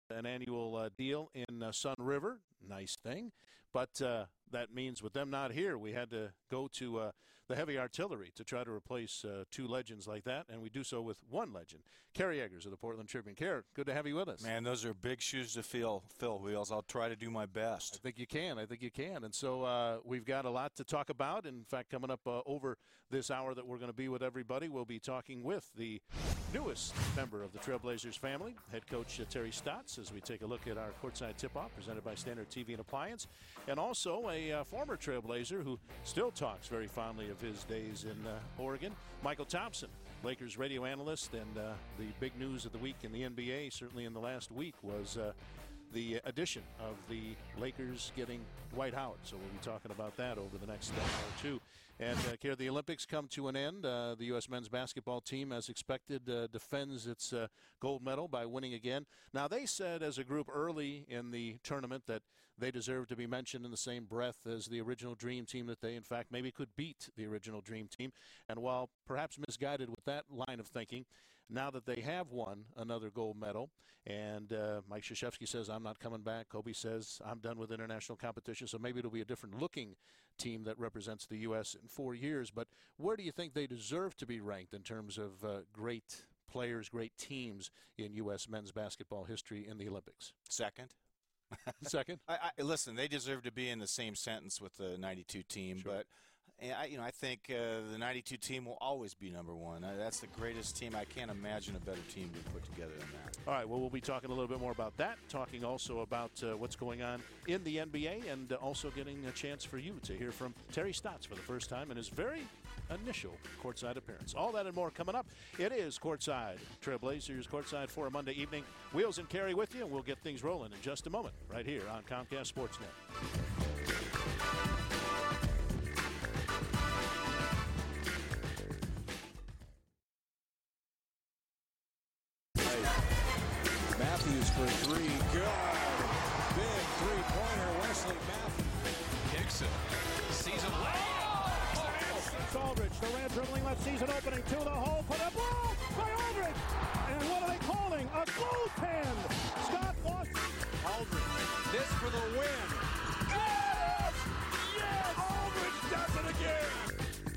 an annual deal in Sun River. Nice thing. But that means with them not here, we had to go to the heavy artillery to try to replace two legends like that, and we do so with one legend. Kerry Eggers of the Portland Tribune. Kerry, good to have you with us. Man, those are big shoes to fill, Wheels. I'll try to do my best. I think you can. And so we've got a lot to talk about. In fact, coming up over this hour that we're going to be with everybody, we'll be talking with the newest member of the Trailblazers family, head coach Terry Stotts, as we take a look at our courtside tip-off presented by Standard TV and Appliance, and also a former Trailblazer who still talks very fondly of his days in Oregon, Michael Thompson, Lakers radio analyst. And the big news of the week in the NBA, certainly in the last week, was the addition of the Lakers getting Dwight Howard. So we'll be talking about that over the next hour or two. And, Kerry, the Olympics come to an end. The U.S. men's basketball team, as expected, defends its gold medal by winning again. Now, they said as a group early in the tournament that they deserve to be mentioned in the same breath as the original Dream Team, that they, in fact, maybe could beat the original Dream Team. And while perhaps misguided with that line of thinking, now that they have won another gold medal, and Mike Krzyzewski says, I'm not coming back. Kobe says, I'm done with international competition. So maybe it'll be a different looking team that represents the U.S. in 4 years. But where do you think they deserve to be ranked in terms of great players, great teams in U.S. men's basketball history in the Olympics? Second. Second? Listen, they deserve to be in the same sentence with the 92 team, sure. But I think the 92 team will always be number one. That's the greatest team. I can't imagine a better team to put together than that. All right, well, we'll be talking a little bit more about that, talking also about what's going on in the NBA, and also getting a chance for you to hear from Terry Stotts for the first time in his very initial courtside appearance. All that and more coming up. It is Courtside, Trailblazers Courtside for a Monday evening. Wheels and Kerry with you, and we'll get things rolling in just a moment right here on Comcast Sportsnet. Matthews for three. Good. Big three-pointer, Wesley Matthews. Dixon sees a lay. It's Aldridge. Durant dribbling, left season opening to the hole. Put a ball by Aldridge. And what are they calling? A goaltend. Scott Boston. Aldridge. This for the win. Yes! Yes! Aldridge does it again.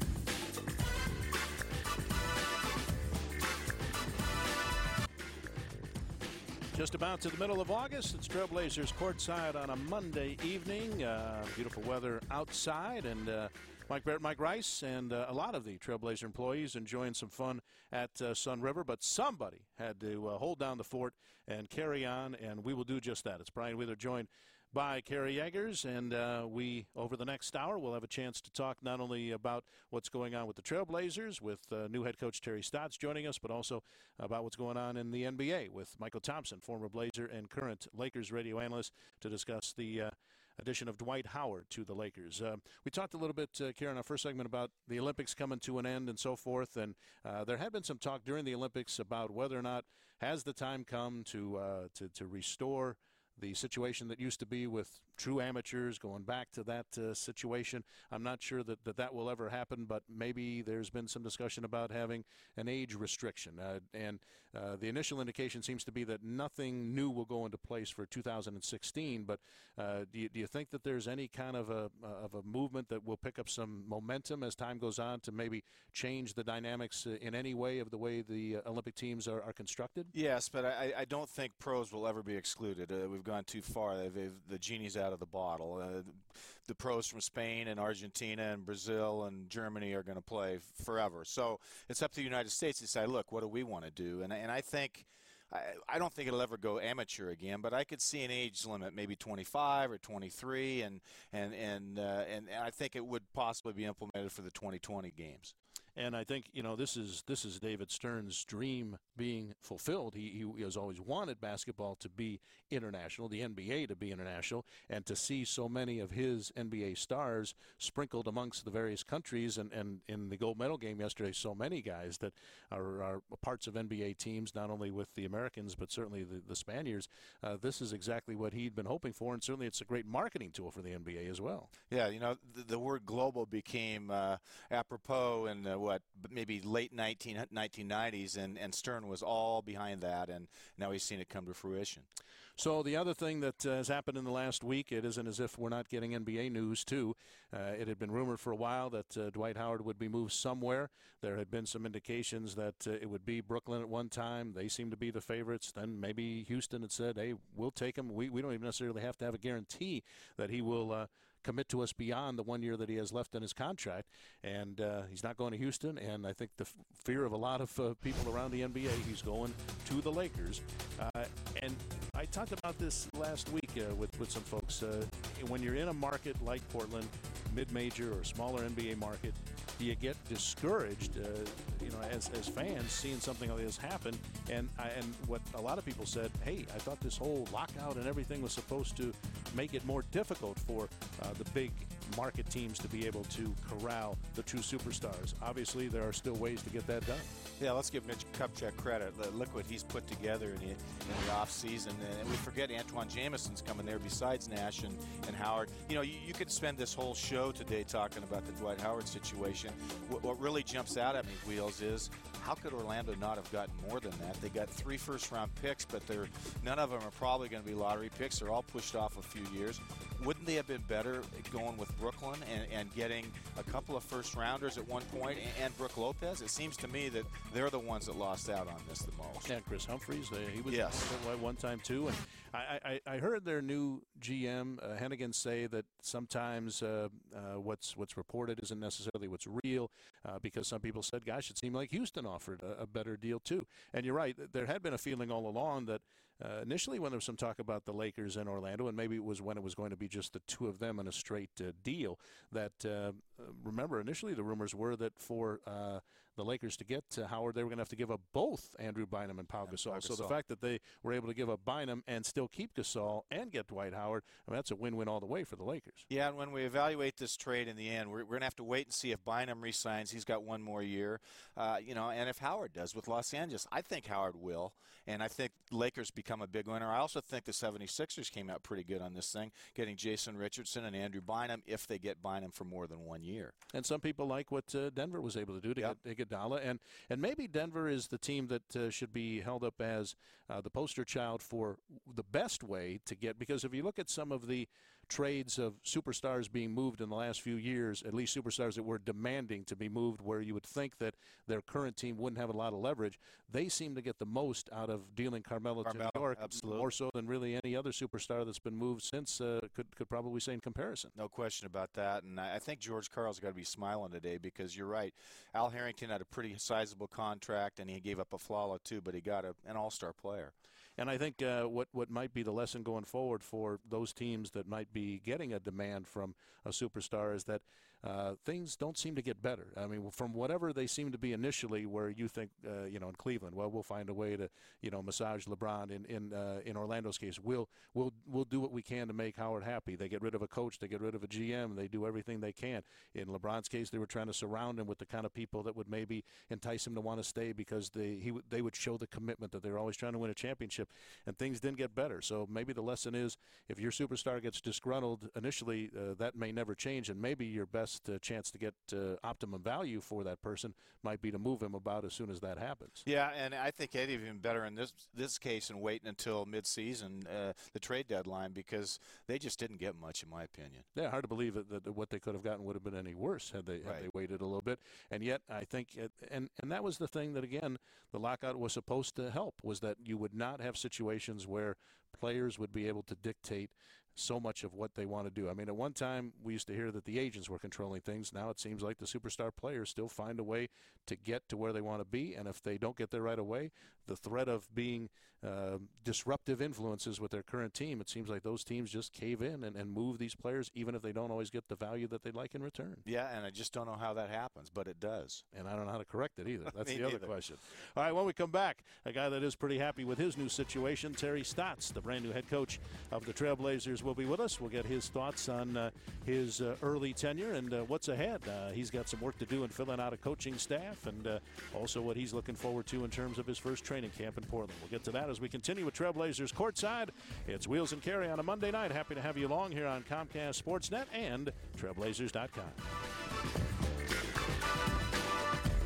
Just about to the middle of August. It's Trailblazers Courtside on a Monday evening. Beautiful weather outside, and Mike Barrett, Mike Rice, and a lot of the Trailblazer employees enjoying some fun at Sun River. But somebody had to hold down the fort and carry on, and we will do just that. It's Brian Wheeler joined by Kerry Eggers, and we, over the next hour, will have a chance to talk not only about what's going on with the Trailblazers, with new head coach Terry Stotts joining us, but also about what's going on in the NBA with Michael Thompson, former Blazer and current Lakers radio analyst, to discuss the addition of Dwight Howard to the Lakers. We talked a little bit, Karen, in our first segment about the Olympics coming to an end and so forth, and there had been some talk during the Olympics about whether or not has the time come to restore the situation that used to be with true amateurs, going back to that situation. I'm not sure that will ever happen, but maybe there's been some discussion about having an age restriction. And the initial indication seems to be that nothing new will go into place for 2016. But do you think that there's any kind of a movement that will pick up some momentum as time goes on to maybe change the dynamics in any way of the way the Olympic teams are constructed? Yes, but I don't think pros will ever be excluded. We've gone too far. The genie's out of the bottle. The pros from Spain and Argentina and Brazil and Germany are going to play forever. So it's up to the United States to decide, look, what do we want to do? And I think I don't think it'll ever go amateur again, but I could see an age limit, maybe 25 or 23, and I think it would possibly be implemented for the 2020 games. And I think, this is David Stern's dream being fulfilled. He has always wanted basketball to be international, the NBA to be international, and to see so many of his NBA stars sprinkled amongst the various countries. And in the gold medal game yesterday, so many guys that are parts of NBA teams, not only with the Americans, but certainly the Spaniards. This is exactly what he'd been hoping for, and certainly it's a great marketing tool for the NBA as well. Yeah, the word global became apropos, and maybe late 1990s, and Stern was all behind that, and now he's seen it come to fruition. So the other thing that has happened in the last week, it isn't as if we're not getting NBA news, too. It had been rumored for a while that Dwight Howard would be moved somewhere. There had been some indications that it would be Brooklyn at one time. They seemed to be the favorites. Then maybe Houston had said, hey, we'll take him. We don't even necessarily have to have a guarantee that he will commit to us beyond the 1 year that he has left in his contract. And he's not going to Houston. And I think the fear of a lot of people around the NBA, he's going to the Lakers. And I talked about this last week with some folks. When you're in a market like Portland, mid-major or smaller NBA market, do you get discouraged, as fans, seeing something like this happen? And what a lot of people said, hey, I thought this whole lockout and everything was supposed to make it more difficult for the big market teams to be able to corral the true superstars. Obviously, there are still ways to get that done. Yeah, let's give Mitch Kupchak credit. Look what he's put together in the offseason. And we forget Antoine Jameson's coming there besides Nash and Howard. You could spend this whole show today talking about the Dwight Howard situation. What really jumps out at me, Wheels, is how could Orlando not have gotten more than that? They got 3 first-round picks, but none of them are probably going to be lottery picks. They're all pushed off a few years. Wouldn't they have been better going with Brooklyn and getting a couple of first-rounders at one point and Brook Lopez? It seems to me that they're the ones that lost out on this the most. And Chris Humphries, he was yes. at one time too. And I heard their new GM, Hennigan, say that sometimes what's reported isn't necessarily what's real because some people said, gosh, it seemed like Houston offered a better deal too. And you're right, there had been a feeling all along that initially when there was some talk about the Lakers and Orlando, and maybe it was when it was going to be just the two of them in a straight deal, that remember initially the rumors were that for the Lakers to get Howard, they were going to have to give up both Andrew Bynum and Pau Gasol. So the fact that they were able to give up Bynum and still keep Gasol and get Dwight Howard, that's a win-win all the way for the Lakers. Yeah, and when we evaluate this trade in the end, we're going to have to wait and see if Bynum re-signs. He's got one more year, and if Howard does with Los Angeles. I think Howard will, and I think Lakers become a big winner. I also think the 76ers came out pretty good on this thing, getting Jason Richardson and Andrew Bynum if they get Bynum for more than 1 year. And some people like what Denver was able to do to get Iguodala, and maybe Denver is the team that should be held up as the poster child for the best way to get, because if you look at some of the trades of superstars being moved in the last few years, at least superstars that were demanding to be moved, where you would think that their current team wouldn't have a lot of leverage, they seem to get the most out of dealing Carmelo to New York, absolutely. More so than really any other superstar that's been moved since, could probably say in comparison. No question about that, and I think George Karl's got to be smiling today because you're right. Al Harrington had a pretty sizable contract, and he gave up a Flala too, but he got an all-star player. And I think what might be the lesson going forward for those teams that might be getting a demand from a superstar is that things don't seem to get better. I mean, from whatever they seem to be initially, where you think, in Cleveland, well, we'll find a way to, massage LeBron. In Orlando's case, we'll do what we can to make Howard happy. They get rid of a coach, they get rid of a GM, they do everything they can. In LeBron's case, they were trying to surround him with the kind of people that would maybe entice him to want to stay because they would show the commitment that they're always trying to win a championship, and things didn't get better. So maybe the lesson is, if your superstar gets disgruntled initially, that may never change, and maybe your best chance to get optimum value for that person might be to move him about as soon as that happens. Yeah, and I think Eddie even better in this case and waiting until midseason, the trade deadline, because they just didn't get much, in my opinion. Yeah, hard to believe that what they could have gotten would have been any worse had they waited a little bit. And yet, I think, and that was the thing that, again, the lockout was supposed to help, was that you would not have situations where players would be able to dictate so much of what they want to do. I mean, at one time, we used to hear that the agents were controlling things. Now it seems like the superstar players still find a way to get to where they want to be, and if they don't get there right away, the threat of being disruptive influences with their current team, it seems like those teams just cave in and move these players, even if they don't always get the value that they'd like in return. Yeah, and I just don't know how that happens, but it does. And I don't know how to correct it either. That's the other neither. question. All right, when we come back, a guy that is pretty happy with his new situation, Terry Stotts, the brand new head coach of the Trailblazers, will be with us. We'll get his thoughts on his early tenure and what's ahead. He's got some work to do in filling out a coaching staff, and also what he's looking forward to in terms of his first training camp in Portland. We'll get to that as we continue with Trailblazers Courtside. It's Wheels and Carey on a Monday night. Happy to have you along here on Comcast Sportsnet and Trailblazers.com.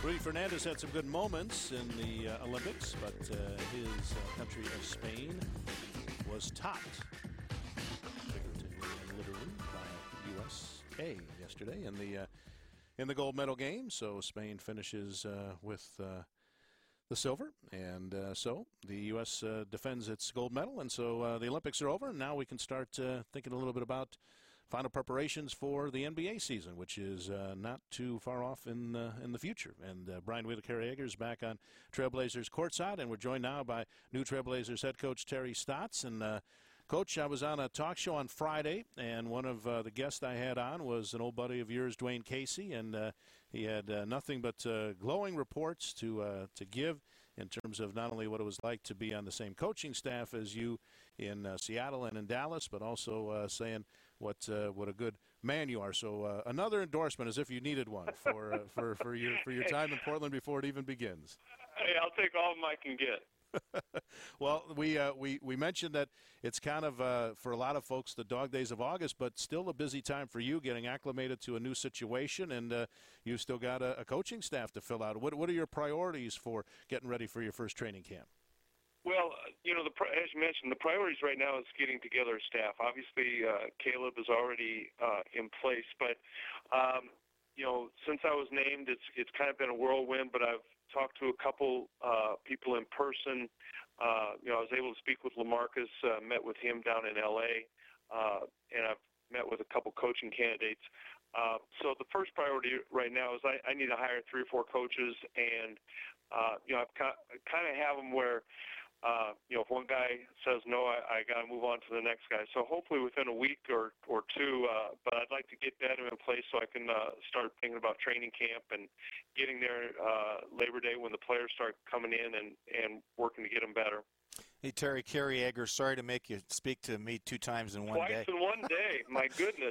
Rudy Fernandez had some good moments in the Olympics, but his country of Spain was topped, figuratively and literally, by USA yesterday in the gold medal game. So Spain finishes with the silver, and so the U.S. Defends its gold medal, and so the Olympics are over, and now we can start thinking a little bit about final preparations for the NBA season, which is not too far off in the future. And Brian Wheeler Carey is back on Trailblazers courtside, and we're joined now by new Trailblazers head coach Terry Stotts. And Coach, I was on a talk show on Friday, and one of the guests I had on was an old buddy of yours, Dwayne Casey, and he had nothing but glowing reports to give in terms of not only what it was like to be on the same coaching staff as you in Seattle and in Dallas, but also saying what a good man you are. So another endorsement, as if you needed one for your time in Portland before it even begins. Hey, I'll take all of them I can get. Well, we mentioned that it's kind of for a lot of folks the dog days of August, but still a busy time for you getting acclimated to a new situation, and you've still got a coaching staff to fill out. What are your priorities for getting ready for your first training camp? Well, as you mentioned, the priorities right now is getting together a staff. Obviously, Caleb is already in place, but since I was named, it's kind of been a whirlwind. But I've talked to a couple people in person. I was able to speak with LaMarcus, met with him down in L.A., and I've met with a couple coaching candidates. So the first priority right now is I need to hire 3 or 4 coaches, and I've kind of have them where. If one guy says no, I got to move on to the next guy. So hopefully within a week or two, but I'd like to get that in place so I can start thinking about training camp and getting there Labor Day when the players start coming in and working to get them better. Hey, Terry, Carey Egger, sorry to make you speak to me 2 times in one day. Twice in one day, my goodness.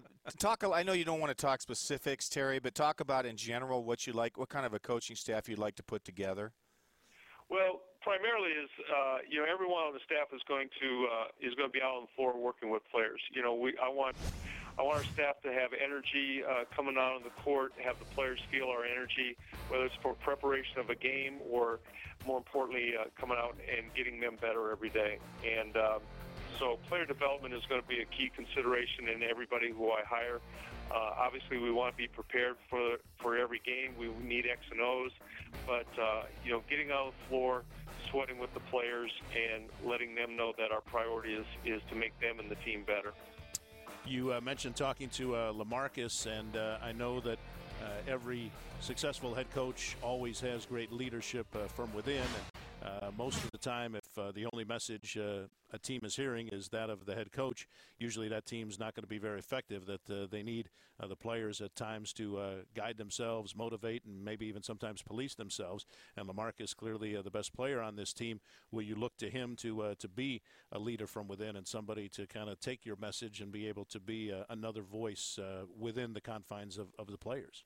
I know you don't want to talk specifics, Terry, but talk about in general what kind of a coaching staff you'd like to put together. Well, primarily is everyone on the staff is going to be out on the floor working with players. I want our staff to have energy coming out on the court, have the players feel our energy, whether it's for preparation of a game or, more importantly, coming out and getting them better every day. And so player development is going to be a key consideration in everybody who I hire. Obviously, we want to be prepared for every game. We need X and O's, but getting out on the floor, sweating with the players, and letting them know that our priority is to make them and the team better. You mentioned talking to LaMarcus, and I know that every successful head coach always has great leadership from within. And most of the time, if the only message a team is hearing is that of the head coach, usually that team's not going to be very effective, that they need the players at times to guide themselves, motivate, and maybe even sometimes police themselves. And LaMarcus, clearly the best player on this team. Will you look to him to be a leader from within and somebody to kind of take your message and be able to be another voice within the confines of the players?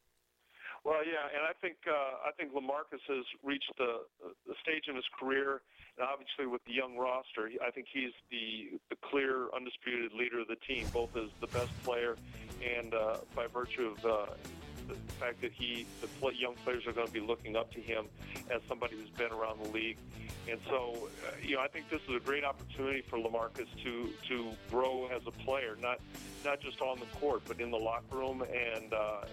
Well, yeah, and I think LaMarcus has reached the stage in his career, and obviously with the young roster, I think he's the clear, undisputed leader of the team, both as the best player and by virtue of the fact that the young players are going to be looking up to him as somebody who's been around the league. And so, I think this is a great opportunity for LaMarcus to grow as a player, not just on the court, but in the locker room. And,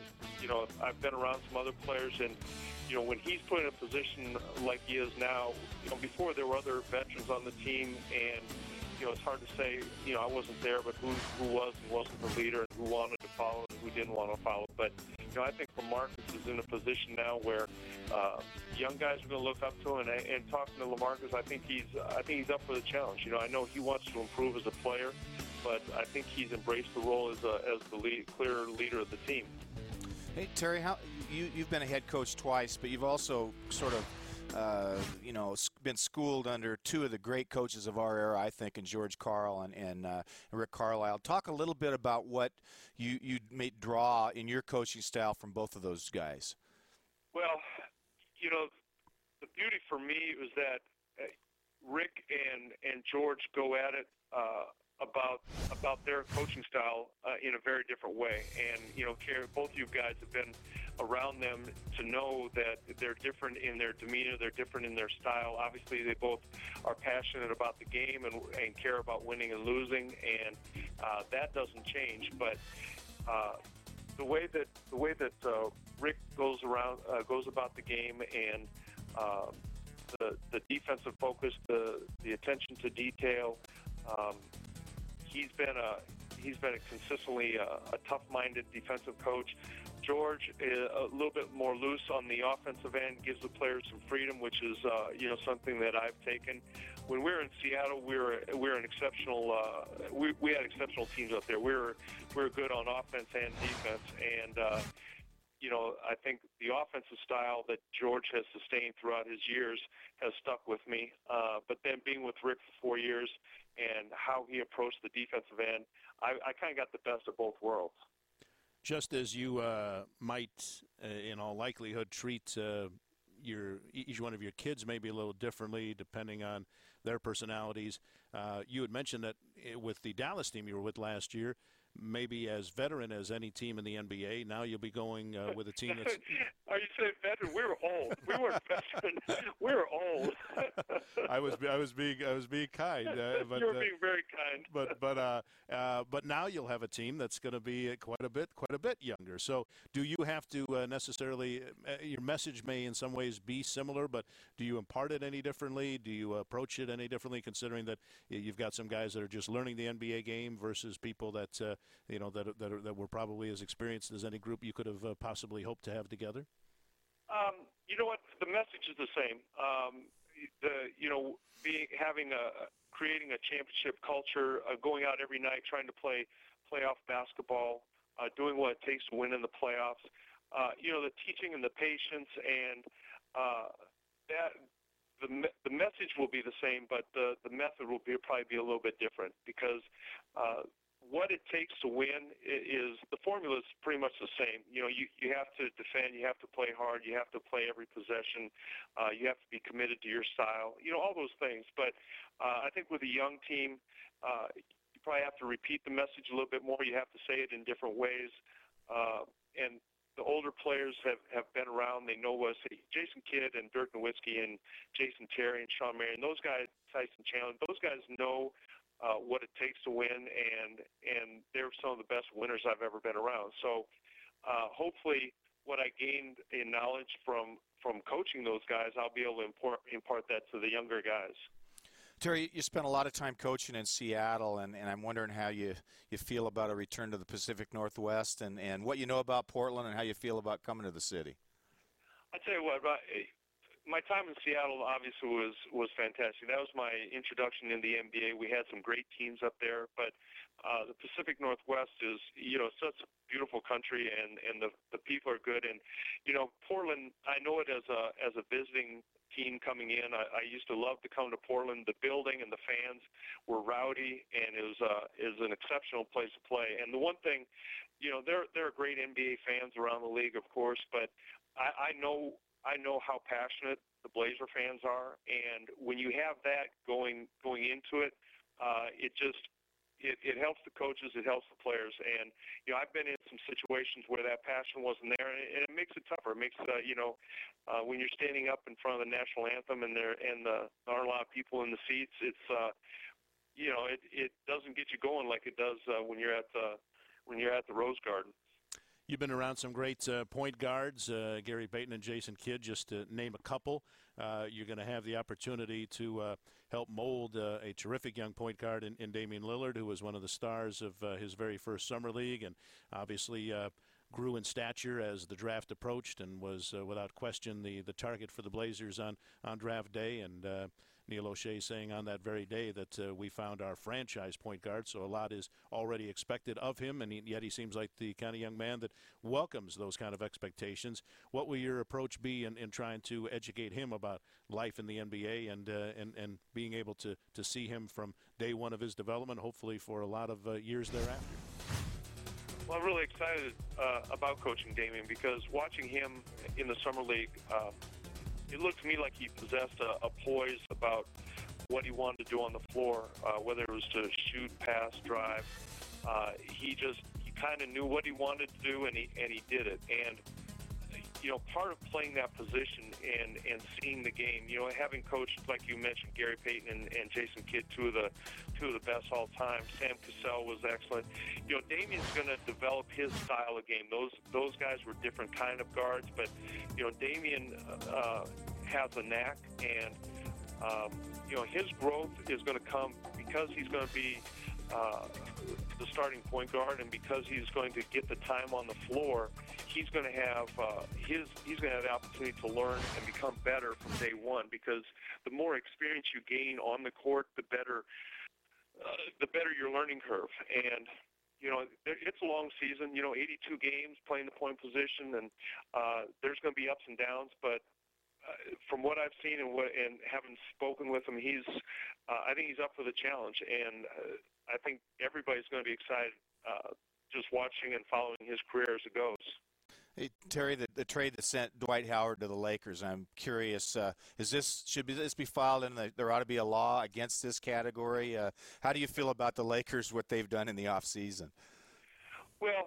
I've been around some other players, and, when he's put in a position like he is now, before there were other veterans on the team, and, it's hard to say, I wasn't there, but who was and wasn't the leader, and who wanted to follow and who didn't want to follow. But, I think LaMarcus is in a position now where young guys are going to look up to him. And talking to LaMarcus, I think he's up for the challenge. I know he wants to improve as a player, but I think he's embraced the role as the clear leader of the team. Hey, Terry, you've been a head coach twice, but you've also sort of been schooled under 2 of the great coaches of our era, I think, in George Karl and Rick Carlisle. Talk a little bit about what you may draw in your coaching style from both of those guys. Well, the beauty for me was that Rick and George go at it about their coaching style in a very different way. And both you guys have been around them to know that they're different in their demeanor, they're different in their style. Obviously, they both are passionate about the game and care about winning and losing, and that doesn't change. But the way that Rick goes about the game, and the defensive focus, the attention to detail. He's been consistently a tough-minded defensive coach. George is a little bit more loose on the offensive end, gives the players some freedom, which is something that I've taken. When we were in Seattle, we were an exceptional. We had exceptional teams out there. We were good on offense and defense, and I think the offensive style that George has sustained throughout his years has stuck with me. But then being with Rick for 4 years and how he approached the defensive end, I kind of got the best of both worlds. Just as you might, in all likelihood, treat each one of your kids maybe a little differently depending on their personalities. You had mentioned that with the Dallas team you were with last year, maybe as veteran as any team in the NBA, now you'll be going with a team that's... Are you saying veteran? We were old. We weren't veteran. We were old. I was being kind. But, you were being very kind. But now you'll have a team that's going to be quite a bit younger. So do you have to necessarily? Your message may in some ways be similar, but do you impart it any differently? Do you approach it any differently, considering that you've got some guys that are just learning the NBA game versus people that that were probably as experienced as any group you could have possibly hoped to have together? You know what? The message is the same. Creating a championship culture, going out every night, trying to play playoff basketball, doing what it takes to win in the playoffs. The teaching and the patience, and the message will be the same, but the method will probably be a little bit different, because what it takes to win is the formula is pretty much the same. You have to defend, you have to play hard, you have to play every possession, you have to be committed to your style, all those things. But I think with a young team, you probably have to repeat the message a little bit more. You have to say it in different ways. And the older players have been around. They know us. Jason Kidd and Dirk Nowitzki and Jason Terry and Sean Marion, those guys, Tyson Chandler, those guys know what it takes to win, and they're some of the best winners I've ever been around. So hopefully what I gained in knowledge from coaching those guys, I'll be able to impart that to the younger guys. Terry, you spent a lot of time coaching in Seattle, and I'm wondering how you feel about a return to the Pacific Northwest, and what you know about Portland and how you feel about coming to the city. I tell you what, my time in Seattle obviously was fantastic. That was my introduction in the NBA. We had some great teams up there, but the Pacific Northwest is, such a beautiful country, and the people are good. And Portland, I know it as a visiting team coming in. I used to love to come to Portland. The building and the fans were rowdy, and it was an exceptional place to play. And the one thing, there are great NBA fans around the league, of course, but I know how passionate the Blazer fans are, and when you have that going into it, it helps the coaches, it helps the players. And I've been in some situations where that passion wasn't there, and it makes it tougher. It makes when you're standing up in front of the national anthem and there aren't a lot of people in the seats, it's it doesn't get you going like it does when you're at the Rose Garden. You've been around some great point guards, Gary Payton and Jason Kidd, just to name a couple. You're going to have the opportunity to help mold a terrific young point guard in Damian Lillard, who was one of the stars of his very first summer league, and obviously grew in stature as the draft approached, and was without question the target for the Blazers on draft day. And Neil O'Shea saying on that very day that we found our franchise point guard, so a lot is already expected of him, and yet he seems like the kind of young man that welcomes those kind of expectations. What will your approach be in trying to educate him about life in the NBA and being able to see him from day one of his development, hopefully for a lot of years thereafter? Well, I'm really excited about coaching Damian, because watching him in the summer league, it looked to me like he possessed a poise about what he wanted to do on the floor, whether it was to shoot, pass, drive. He kind of knew what he wanted to do, and he did it. And part of playing that position and seeing the game, having coached, like you mentioned, Gary Payton and Jason Kidd, two of the best all time. Sam Cassell was excellent. Damian's going to develop his style of game. Those guys were different kind of guards, but Damian has a knack, and his growth is going to come because he's going to be the starting point guard, and because he's going to get the time on the floor, he's going to have he's going to have the opportunity to learn and become better from day one. Because the more experience you gain on the court, the better your learning curve. And it's a long season. 82 games playing the point position, and there's going to be ups and downs, but. From what I've seen and having spoken with him, I think he's up for the challenge, and I think everybody's going to be excited just watching and following his career as it goes. Hey, Terry, the trade that sent Dwight Howard to the Lakers, I'm curious, should this be filed in there ought to be a law against this category? How do you feel about the Lakers, what they've done in the offseason? Well,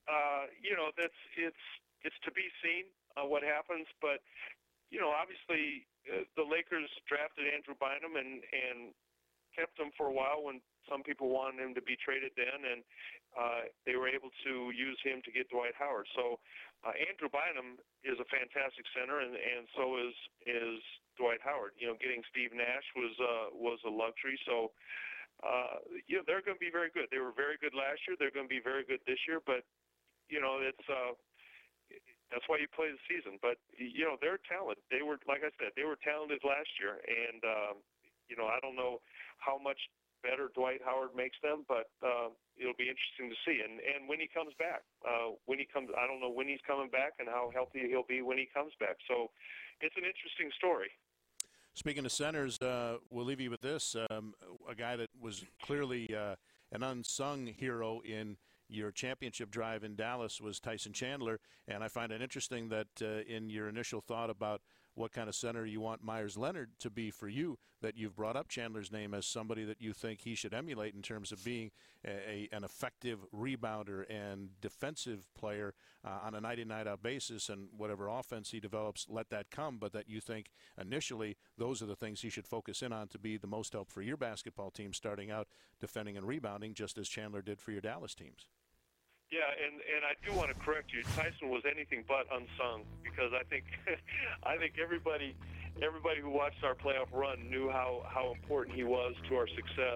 it's to be seen what happens, but obviously the Lakers drafted Andrew Bynum and kept him for a while when some people wanted him to be traded then, and they were able to use him to get Dwight Howard. So Andrew Bynum is a fantastic center, and so is Dwight Howard. Getting Steve Nash was a luxury. So they're going to be very good. They were very good last year. They're going to be very good this year. But it's that's why you play the season. But they're talented. They were, like I said, they were talented last year, and I don't know how much better Dwight Howard makes them, but it'll be interesting to see. And when he comes back, I don't know when he's coming back and how healthy he'll be when he comes back. So it's an interesting story. Speaking of centers, we'll leave you with this. A guy that was clearly an unsung hero in your championship drive in Dallas was Tyson Chandler, and I find it interesting that in your initial thought about what kind of center you want Myers Leonard to be for you, that you've brought up Chandler's name as somebody that you think he should emulate in terms of being an effective rebounder and defensive player on a night-in, night-out basis, and whatever offense he develops, let that come, but that you think initially those are the things he should focus in on to be the most help for your basketball team starting out defending and rebounding, just as Chandler did for your Dallas teams. Yeah, and I do want to correct you. Tyson was anything but unsung, because I think everybody who watched our playoff run knew how important he was to our success,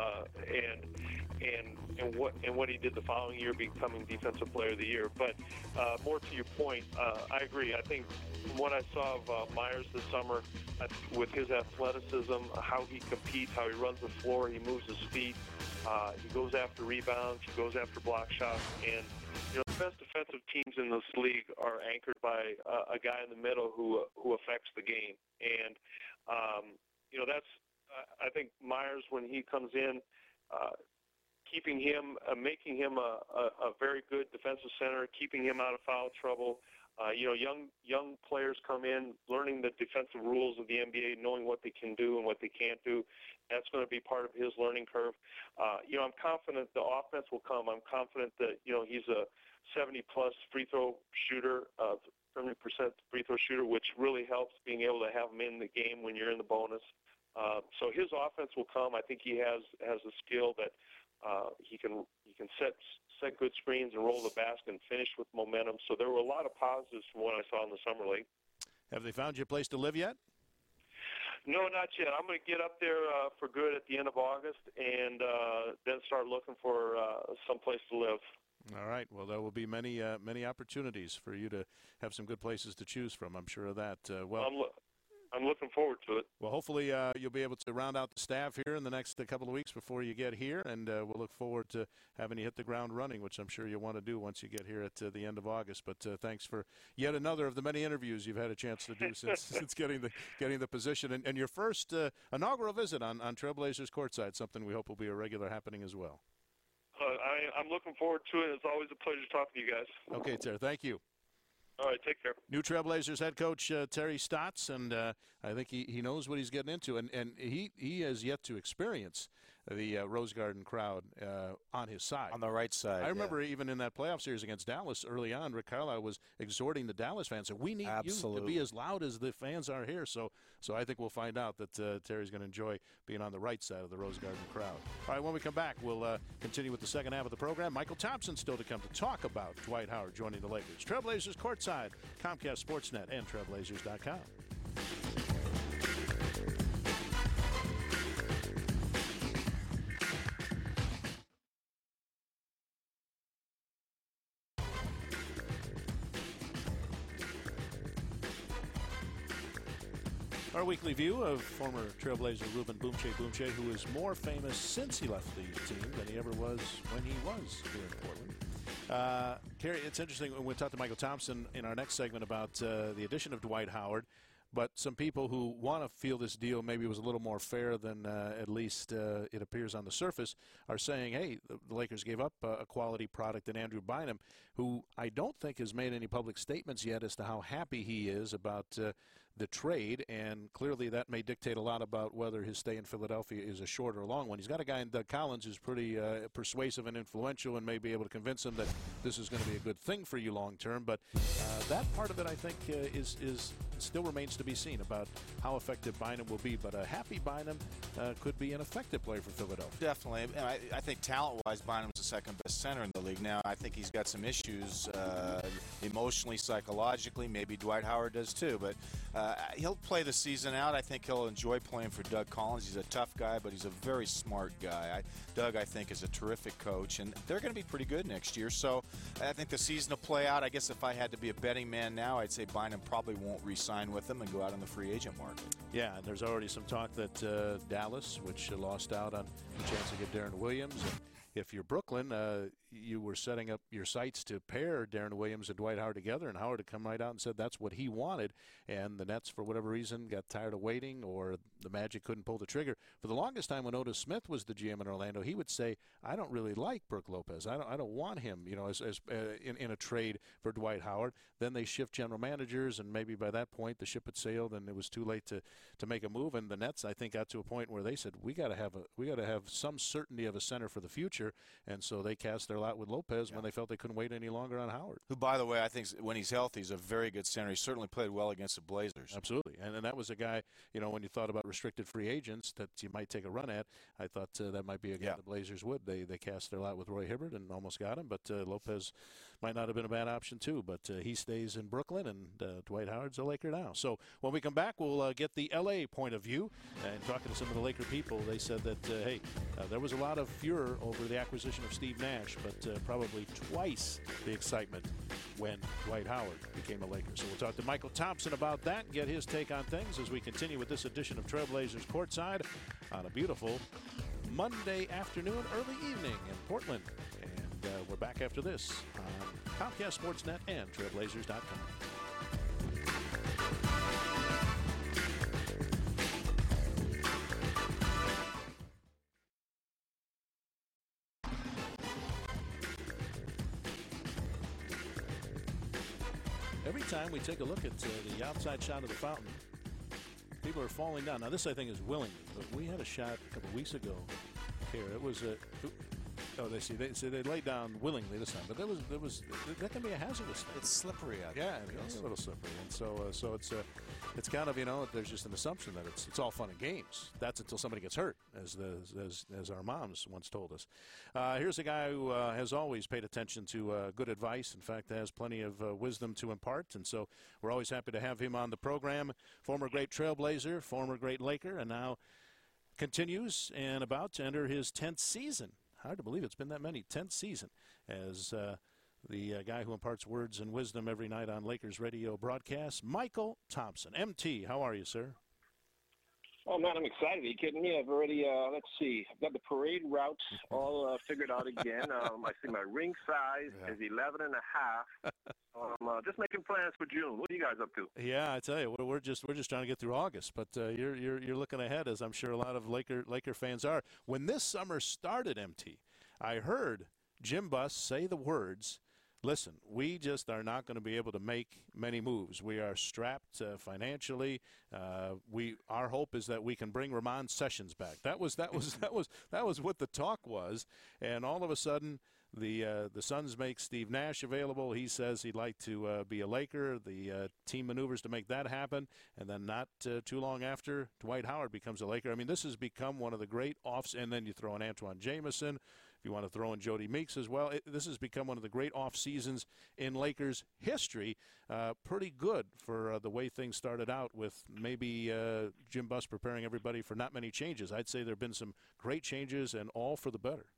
and what he did the following year, becoming Defensive Player of the Year. But more to your point, I agree. I think from what I saw of Myers this summer, with his athleticism, how he competes, how he runs the floor, he moves his feet. He goes after rebounds, he goes after block shots, and the best defensive teams in this league are anchored by a guy in the middle who affects the game. And that's I think Myers, when he comes in, keeping him, making him a very good defensive center, keeping him out of foul trouble. Young players come in learning the defensive rules of the NBA, knowing what they can do and what they can't do. That's going to be part of his learning curve. I'm confident the offense will come. I'm confident that, he's a 70-plus free throw shooter, 70% free throw shooter, which really helps being able to have him in the game when you're in the bonus. So his offense will come. I think he has a skill that he can set good screens and roll the basket and finish with momentum. So there were a lot of positives from what I saw in the Summer League. Have they found you a place to live yet? No, not yet. I'm going to get up there for good at the end of August, and then start looking for some place to live. All right. Well, there will be many opportunities for you to have some good places to choose from. I'm sure of that. I'm looking forward to it. Well, hopefully you'll be able to round out the staff here in the next couple of weeks before you get here, and we'll look forward to having you hit the ground running, which I'm sure you'll want to do once you get here at the end of August. But thanks for yet another of the many interviews you've had a chance to do since getting the position, and your first inaugural visit on Trailblazers courtside, something we hope will be a regular happening as well. I'm looking forward to it. It's always a pleasure talking to you guys. Okay, Terry. Thank you. All right, take care. New Trailblazers head coach Terry Stotts, and I think he knows what he's getting into, and he has yet to experience the Rose Garden crowd on his side. On the right side. I remember even in that playoff series against Dallas early on, Rick Carlisle was exhorting the Dallas fans, so we need you to be as loud as the fans are here. So I think we'll find out that Terry's going to enjoy being on the right side of the Rose Garden crowd. All right, when we come back, we'll continue with the second half of the program. Michael Thompson still to come to talk about Dwight Howard joining the Lakers. Trailblazers courtside, Comcast Sportsnet, and Trailblazers.com. Our weekly view of former Trailblazer Ruben Boomche, who is more famous since he left the team than he ever was when he was here in Portland. Kerry, it's interesting when we talk to Michael Thompson in our next segment about the addition of Dwight Howard, but some people who want to feel this deal maybe was a little more fair than at least it appears on the surface are saying, hey, the Lakers gave up a quality product in Andrew Bynum, who I don't think has made any public statements yet as to how happy he is about the trade, and clearly that may dictate a lot about whether his stay in Philadelphia is a short or a long one. He's got a guy in Doug Collins who's pretty persuasive and influential and may be able to convince him that this is going to be a good thing for you long term, but that part of it I think is still remains to be seen about how effective Bynum will be, but a happy Bynum could be an effective player for Philadelphia. Definitely, and I think talent-wise Bynum's the second best center in the league now. I think he's got some issues emotionally, psychologically, maybe Dwight Howard does too, but he'll play the season out. I think he'll enjoy playing for Doug Collins. He's a tough guy, but he's a very smart guy. Doug, I think, is a terrific coach, and they're going to be pretty good next year. So I think the season will play out. I guess if I had to be a betting man now, I'd say Bynum probably won't re-sign with them and go out on the free agent market. Yeah, and there's already some talk that Dallas, which lost out on the chance to get Darren Williams, and if you're Brooklyn, you were setting up your sights to pair Darren Williams and Dwight Howard together, and Howard had come right out and said that's what he wanted, and the Nets, for whatever reason, got tired of waiting, or the Magic couldn't pull the trigger. For the longest time when Otis Smith was the GM in Orlando, he would say, I don't really like Brook Lopez. I don't want him, as in a trade for Dwight Howard. Then they shift general managers, and maybe by that point the ship had sailed and it was too late to make a move, and the Nets, I think, got to a point where they said, we got to have some certainty of a center for the future, and so they cast their lot with Lopez when they felt they couldn't wait any longer on Howard. Who, by the way, I think when he's healthy, he's a very good center. He certainly played well against the Blazers. Absolutely. And that was a guy, when you thought about restricted free agents that you might take a run at, I thought that might be a guy the Blazers would. They cast their lot with Roy Hibbert and almost got him, but Lopez might not have been a bad option too. But he stays in Brooklyn, and Dwight Howard's a Laker now. So when we come back, we'll get the L.A. point of view. And talking to some of the Laker people, they said that, there was a lot of furor over the acquisition of Steve Nash, but probably twice the excitement when Dwight Howard became a Laker. So we'll talk to Michael Thompson about that and get his take on things as we continue with this edition of Trailblazers Courtside on a beautiful Monday afternoon, early evening in Portland. And we're back after this on Comcast Sportsnet and Trailblazers.com. Every time we take a look at the outside shot of the fountain, people are falling down. Now, this, I think, is willingly, but we had a shot a couple weeks ago here. It was they laid down willingly this time, but that can be a hazardous thing. It's slippery out there. Yeah, it's a little slippery, and so it's kind of there's just an assumption that it's all fun and games. That's until somebody gets hurt, as our moms once told us. Here's a guy who has always paid attention to good advice. In fact, has plenty of wisdom to impart, and so we're always happy to have him on the program. Former great Trailblazer, former great Laker, and now continues and about to enter his 10th season. Hard to believe it's been that many. 10th season as the guy who imparts words and wisdom every night on Lakers radio broadcasts, Michael Thompson. MT, how are you, sir? Oh, man, I'm excited. Are you kidding me? I've already, let's see, I've got the parade route all figured out again. I see my ring size is 11 and a half. I'm just making plans for June. What are you guys up to? Yeah, I tell you, we're just trying to get through August, but you're looking ahead, as I'm sure a lot of Laker fans are. When this summer started, MT, I heard Jim Buss say the words, listen, we just are not going to be able to make many moves. We are strapped financially. Our hope is that we can bring Ramon Sessions back. That was what the talk was. And all of a sudden, the Suns make Steve Nash available. He says he'd like to be a Laker. The team maneuvers to make that happen. And then not too long after, Dwight Howard becomes a Laker. I mean, this has become one of the great offs. And then you throw in Antoine Jameson. If you want to throw in Jody Meeks as well, this has become one of the great off seasons in Lakers history. Pretty good for the way things started out with maybe Jim Buss preparing everybody for not many changes. I'd say there have been some great changes and all for the better.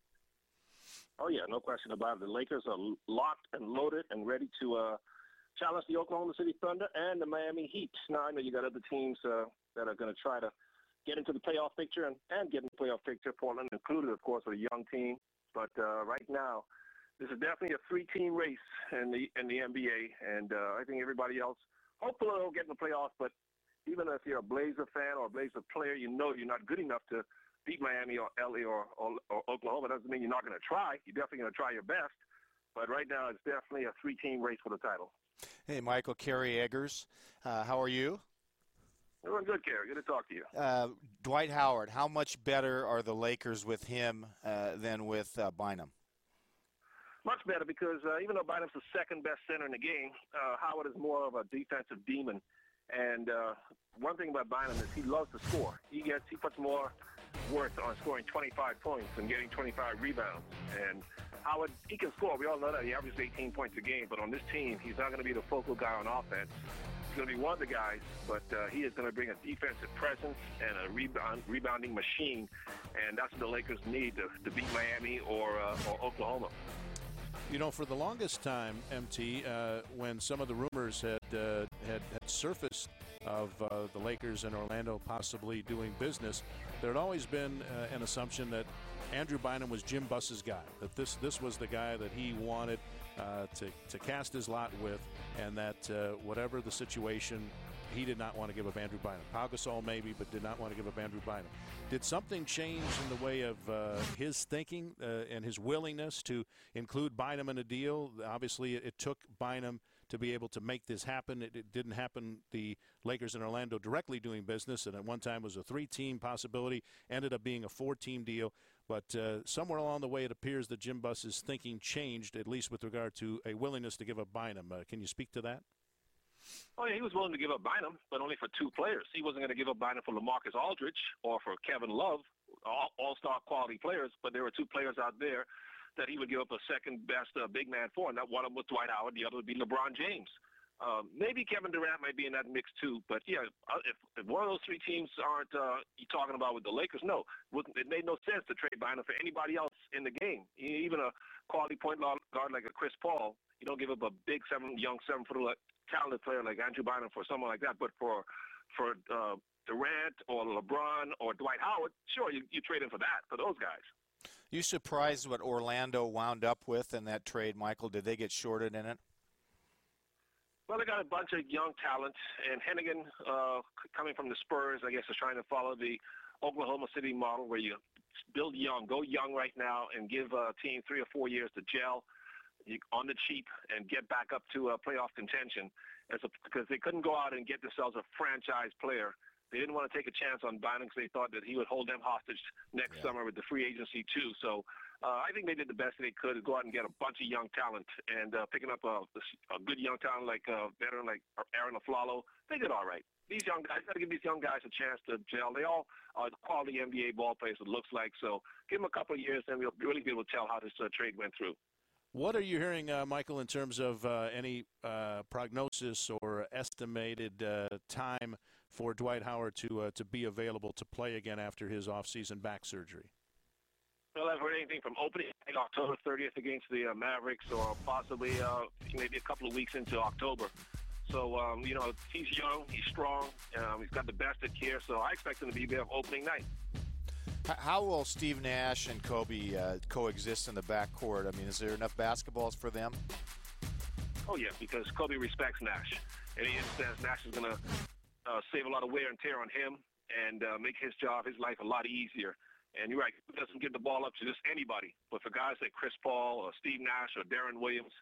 Oh, yeah, no question about it. The Lakers are locked and loaded and ready to challenge the Oklahoma City Thunder and the Miami Heat. Now, I know you got other teams that are going to try to get into the playoff picture and get in the playoff picture, Portland included, of course, with a young team. But right now, this is definitely a three-team race in the NBA, and I think everybody else, hopefully they'll get in the playoffs, but even if you're a Blazer fan or a Blazer player, you know you're not good enough to beat Miami or LA or Oklahoma. Doesn't mean you're not going to try. You're definitely going to try your best. But right now, it's definitely a three-team race for the title. Hey, Michael, Kerry Eggers, how are you? Doing good, Kerry. Good to talk to you. Dwight Howard, how much better are the Lakers with him than with Bynum? Much better because even though Bynum's the second-best center in the game, Howard is more of a defensive demon. And one thing about Bynum is he loves to score. He puts more worth on scoring 25 points and getting 25 rebounds. And Howard, he can score. We all know that. He averages 18 points a game. But on this team, he's not going to be the focal guy on offense. He's going to be one of the guys, but he is going to bring a defensive presence and a rebounding machine. And that's what the Lakers need to beat Miami or Oklahoma. You know, for the longest time, MT, when some of the rumors had surfaced of the Lakers and Orlando possibly doing business, there had always been an assumption that Andrew Bynum was Jim Buss's guy, that this was the guy that he wanted to cast his lot with, and that whatever the situation, he did not want to give up Andrew Bynum. Pau Gasol maybe, but did not want to give up Andrew Bynum. Did something change in the way of his thinking and his willingness to include Bynum in a deal? Obviously, it took Bynum to be able to make this happen. It didn't happen, the Lakers and Orlando directly doing business, and at one time was a 3-team possibility, ended up being a 4-team deal. But somewhere along the way, it appears that Jim Buss's thinking changed, at least with regard to a willingness to give up Bynum. Can you speak to that? Oh, yeah, he was willing to give up Bynum, but only for 2 players. He wasn't going to give up Bynum for LaMarcus Aldridge or for Kevin Love, all-star quality players, but there were 2 players out there that he would give up a second-best big man for, and that one of them was Dwight Howard, the other would be LeBron James. Maybe Kevin Durant might be in that mix too, but yeah, if one of those 3 teams aren't you talking about with the Lakers, no, it made no sense to trade Bynum for anybody else in the game. Even a quality point guard like a Chris Paul, you don't give up a big young 7-foot talented player like Andrew Bynum for someone like that. But for Durant or LeBron or Dwight Howard, sure, you trade him for those guys. You surprised what Orlando wound up with in that trade, Michael? Did they get shorted in it? Well, they got a bunch of young talent, and Hennigan, coming from the Spurs, I guess, is trying to follow the Oklahoma City model where you build young, go young right now, and give a team 3 or 4 years to gel on the cheap and get back up to playoff contention. Because they couldn't go out and get themselves a franchise player. They didn't want to take a chance on Bynum because they thought that he would hold them hostage next summer with the free agency too. So I think they did the best they could to go out and get a bunch of young talent, and picking up a good young talent like veteran like Aaron Aflalo. They did all right. These young guys, got to give these young guys a chance to gel. They all are quality NBA ball players, it looks like. So give them a couple of years, and we'll really be able to tell how this trade went through. What are you hearing, Michael, in terms of any prognosis or estimated time for Dwight Howard to be available to play again after his off-season back surgery? Well, I've heard anything from opening October 30th against the Mavericks, or possibly maybe a couple of weeks into October. So, he's young, he's strong, he's got the best at care, so I expect him to be there opening night. How will Steve Nash and Kobe coexist in the backcourt? I mean, is there enough basketballs for them? Oh, yeah, because Kobe respects Nash. And he understands Nash is going to save a lot of wear and tear on him and make his life a lot easier. And you're right, he doesn't give the ball up to just anybody. But for guys like Chris Paul or Steve Nash or Darren Williams,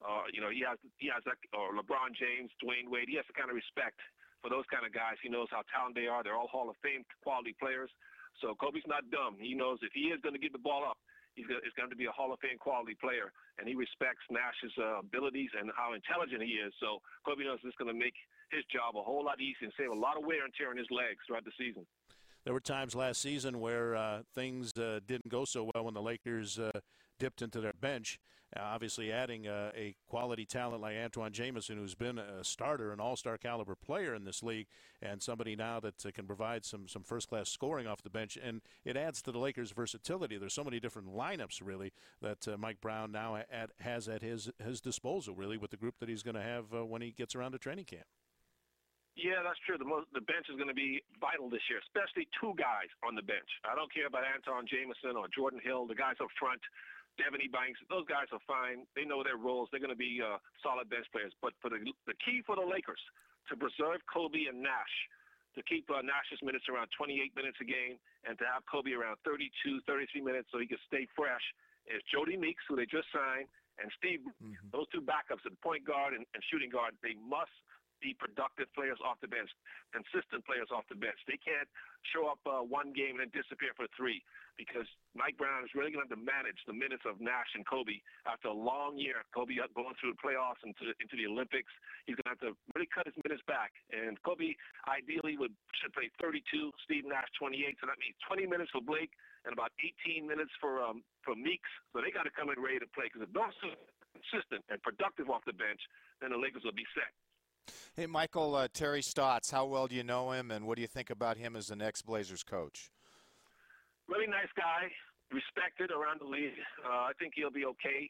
he has that, or LeBron James, Dwayne Wade. He has the kind of respect for those kind of guys. He knows how talented they are. They're all Hall of Fame quality players. So Kobe's not dumb. He knows if he is going to give the ball up, it's going to be a Hall of Fame quality player, and he respects Nash's abilities and how intelligent he is. So Kobe knows this is going to make his job a whole lot easier and save a lot of wear and tear on his legs throughout the season. There were times last season where things didn't go so well when the Lakers dipped into their bench. Obviously adding a quality talent like Antoine Jamison, who's been a starter, an all-star caliber player in this league, and somebody now that can provide some first-class scoring off the bench. And it adds to the Lakers' versatility. There's so many different lineups, really, that Mike Brown now has at his disposal, really, with the group that he's going to have when he gets around to training camp. Yeah, that's true. The bench is going to be vital this year, especially two guys on the bench. I don't care about Antoine Jamison or Jordan Hill, the guys up front. Devin Banks, those guys are fine. They know their roles. They're going to be solid bench players. But for the key for the Lakers to preserve Kobe and Nash, to keep Nash's minutes around 28 minutes a game and to have Kobe around 32, 33 minutes so he can stay fresh, is Jody Meeks, who they just signed, and Steve. Those two backups at point guard and shooting guard, they must be productive players off the bench, consistent players off the bench. They can't show up one game and then disappear for three, because Mike Brown is really going to have to manage the minutes of Nash and Kobe after a long year. Kobe going through the playoffs into the Olympics. He's going to have to really cut his minutes back. And Kobe ideally should play 32, Steve Nash 28, so that means 20 minutes for Blake and about 18 minutes for Meeks. So they got to come in ready to play, because if they're consistent and productive off the bench, then the Lakers will be set. Hey, Michael, Terry Stotts, how well do you know him, and what do you think about him as the next Blazers coach? Really nice guy, respected around the league. I think he'll be okay.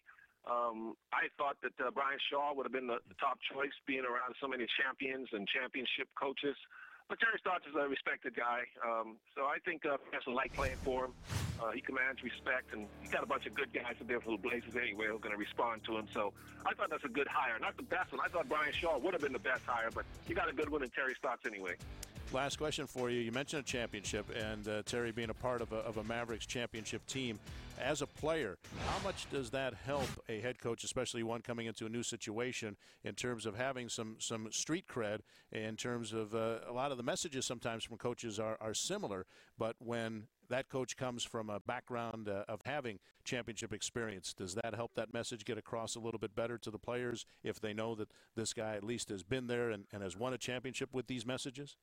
I thought that Brian Shaw would have been the top choice, being around so many champions and championship coaches. But Terry Stotts is a respected guy, so I think fans will like playing for him. He commands respect, and he's got a bunch of good guys up there for the Blazers anyway who are going to respond to him. So I thought that's a good hire. Not the best one. I thought Brian Shaw would have been the best hire, but you got a good one in Terry Stotts anyway. Last question for you. You mentioned a championship, and Terry being a part of a Mavericks championship team. As a player, how much does that help a head coach, especially one coming into a new situation, in terms of having some street cred, in terms of a lot of the messages sometimes from coaches are similar, but when that coach comes from a background of having championship experience, does that help that message get across a little bit better to the players if they know that this guy at least has been there and has won a championship with these messages?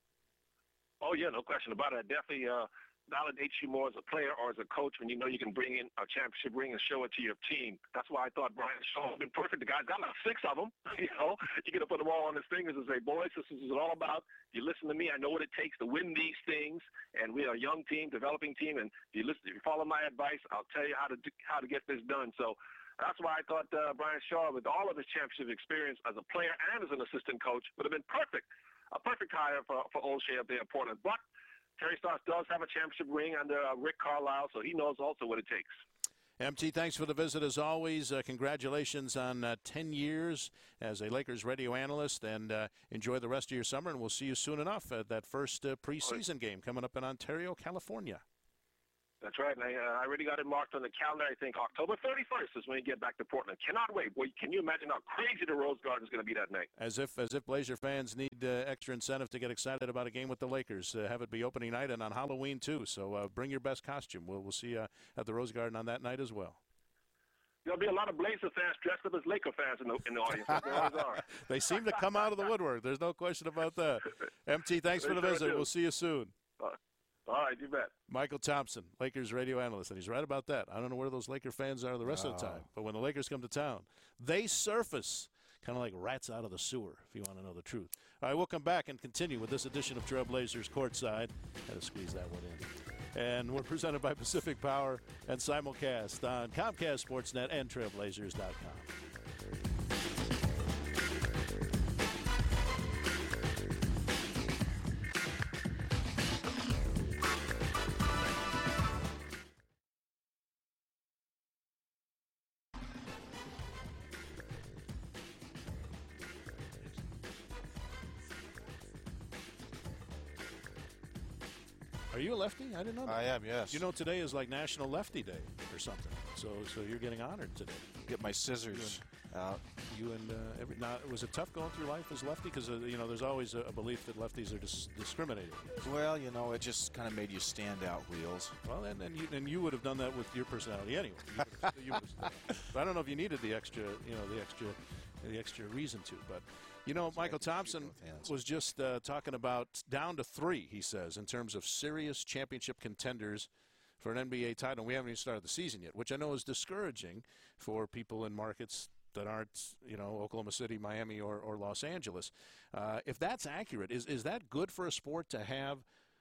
Oh, yeah, no question about it. It definitely validates you more as a player or as a coach when you know you can bring in a championship ring and show it to your team. That's why I thought Brian Shaw would have been perfect. The guy's got like 6 of them. You got to put them all on his fingers and say, boys, this is all about. You listen to me. I know what it takes to win these things. And we're a young team, developing team. And if you follow my advice, I'll tell you how to get this done. So that's why I thought Brian Shaw, with all of his championship experience as a player and as an assistant coach, would have been perfect. A perfect hire for Olshey up there in Portland. But Terry Stotts does have a championship ring under Rick Carlisle, so he knows also what it takes. MT, thanks for the visit as always. Congratulations on 10 years as a Lakers radio analyst, and enjoy the rest of your summer, and we'll see you soon enough at that first preseason game coming up in Ontario, California. That's right. And I already got it marked on the calendar. I think October 31st is when you get back to Portland. Cannot wait. Boy, can you imagine how crazy the Rose Garden is going to be that night? As if Blazer fans need extra incentive to get excited about a game with the Lakers. Have it be opening night and on Halloween, too. So bring your best costume. We'll see you at the Rose Garden on that night as well. There'll be a lot of Blazer fans dressed up as Laker fans in the audience. There always are. They seem to come out of the woodwork. There's no question about that. MT, thanks for the visit. We'll see you soon. All right, you bet. Michael Thompson, Lakers radio analyst, and he's right about that. I don't know where those Laker fans are the rest of the time, but when the Lakers come to town, they surface kind of like rats out of the sewer, if you want to know the truth. All right, we'll come back and continue with this edition of Trailblazers Courtside. Had to squeeze that one in. And we're presented by Pacific Power and simulcast on Comcast Sportsnet and Trailblazers.com. Are you a lefty? I didn't know that. I am, yes. You know, today is like National Lefty Day or something. So you're getting honored today. Get my scissors out. You and now, was it tough going through life as lefty? Because there's always a belief that lefties are discriminated. Well, it just kind of made you stand out, Wheels. Well, and you would have done that with your personality anyway. You would have but I don't know if you needed the extra reason to. But Michael Thompson was just talking about down to 3. He says in terms of serious championship contenders for an NBA title. We haven't even started the season yet, which I know is discouraging for people in markets that aren't, Oklahoma City, Miami, or Los Angeles. If that's accurate, is that good for a sport to have,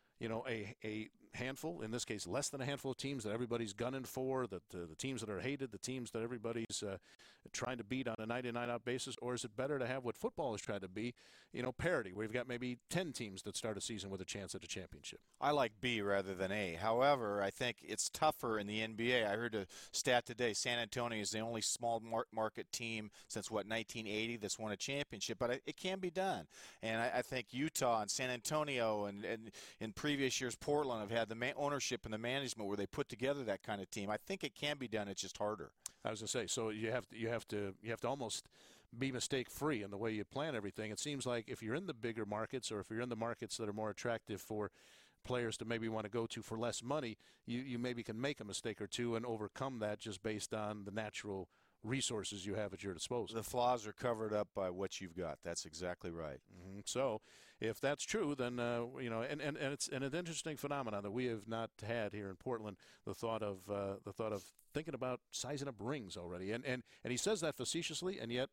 a handful, in this case less than a handful of teams that everybody's gunning for, the teams that are hated, the teams that everybody's trying to beat on a night-in, night-out basis? Or is it better to have what football has tried to be, parity, where you've got maybe 10 teams that start a season with a chance at a championship? I like B rather than A. However, I think it's tougher in the NBA. I heard a stat today. San Antonio is the only small market team since, 1980 that's won a championship. But it can be done. And I think Utah and San Antonio and in previous years Portland have had the ownership and the management where they put together that kind of team. I think it can be done. It's just harder. I was going to say, so you have to almost be mistake-free in the way you plan everything. It seems like if you're in the bigger markets, or if you're in the markets that are more attractive for players to maybe want to go to for less money, you maybe can make a mistake or two and overcome that just based on the natural resources you have at your disposal. The flaws are covered up by what you've got. That's exactly right. Mm-hmm. So if that's true, then and it's an interesting phenomenon that we have not had here in Portland. The thought of thinking about sizing up rings already, and he says that facetiously, and yet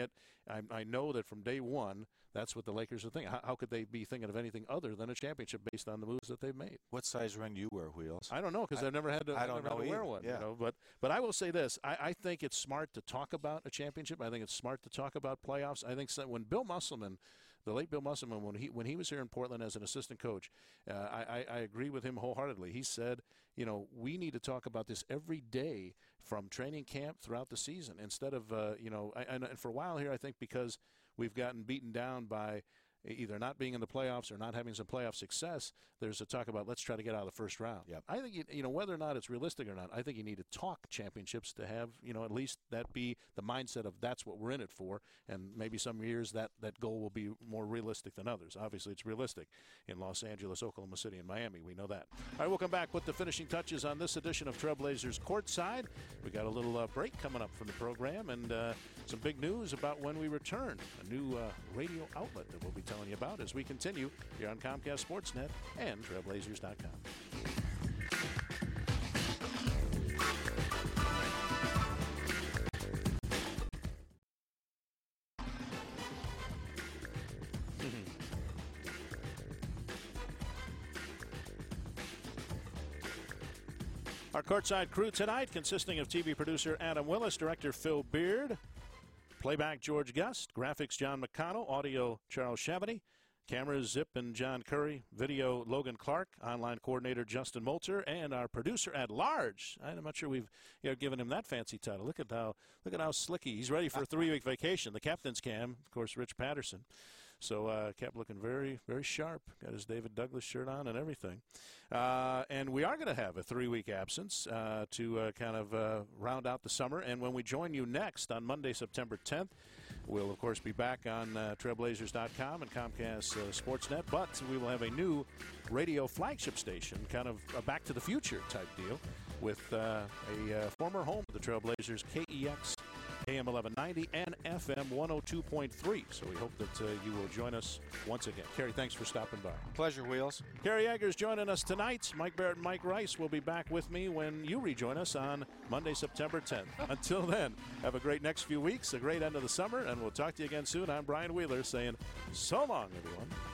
I know that from day one that's what the Lakers are thinking. How could they be thinking of anything other than a championship based on the moves that they've made? What size ring do you wear, Wheels? I don't know, because I've never had to. I don't know wear one. Yeah. But I will say this: I think it's smart to talk about a championship. I think it's smart to talk about playoffs. I think when Bill Musselman, the late Bill Musselman, when he was here in Portland as an assistant coach, I agree with him wholeheartedly. He said, we need to talk about this every day from training camp throughout the season, instead of and for a while here, I think because we've gotten beaten down by either not being in the playoffs or not having some playoff success, there's a talk about let's try to get out of the first round. Yep. I think, whether or not it's realistic or not, I think you need to talk championships to have, at least that be the mindset of that's what we're in it for. And maybe some years that goal will be more realistic than others. Obviously, it's realistic in Los Angeles, Oklahoma City, and Miami. We know that. All right, we'll come back with the finishing touches on this edition of Trailblazers Courtside. We got a little break coming up from the program, and some big news about when we return. A new radio outlet that we'll be telling you about as we continue here on Comcast Sportsnet and Trailblazers.com. Our courtside crew tonight, consisting of TV producer Adam Willis, director Phil Beard, playback George Gust, graphics John McConnell, audio Charles Chavany, cameras Zip and John Curry, video Logan Clark, online coordinator Justin Moulter, and our producer at large. I'm not sure we've given him that fancy title. Look at how slicky. He's ready for a 3-week vacation. The captain's cam, of course, Rich Patterson. So kept looking very, very sharp. Got his David Douglas shirt on and everything. And we are going to have a 3-week absence to kind of round out the summer. And when we join you next on Monday, September 10th, we'll, of course, be back on Trailblazers.com and Comcast Sportsnet. But we will have a new radio flagship station, kind of a Back to the Future type deal, with a former home of the Trailblazers, KEX AM 1190 and FM 102.3. So we hope that you will join us once again. Kerry, thanks for stopping by. Pleasure, Wheels. Kerry Eggers joining us tonight. Mike Barrett and Mike Rice will be back with me when you rejoin us on Monday, September 10th. Until then, have a great next few weeks, a great end of the summer, and we'll talk to you again soon. I'm Brian Wheeler saying so long, everyone.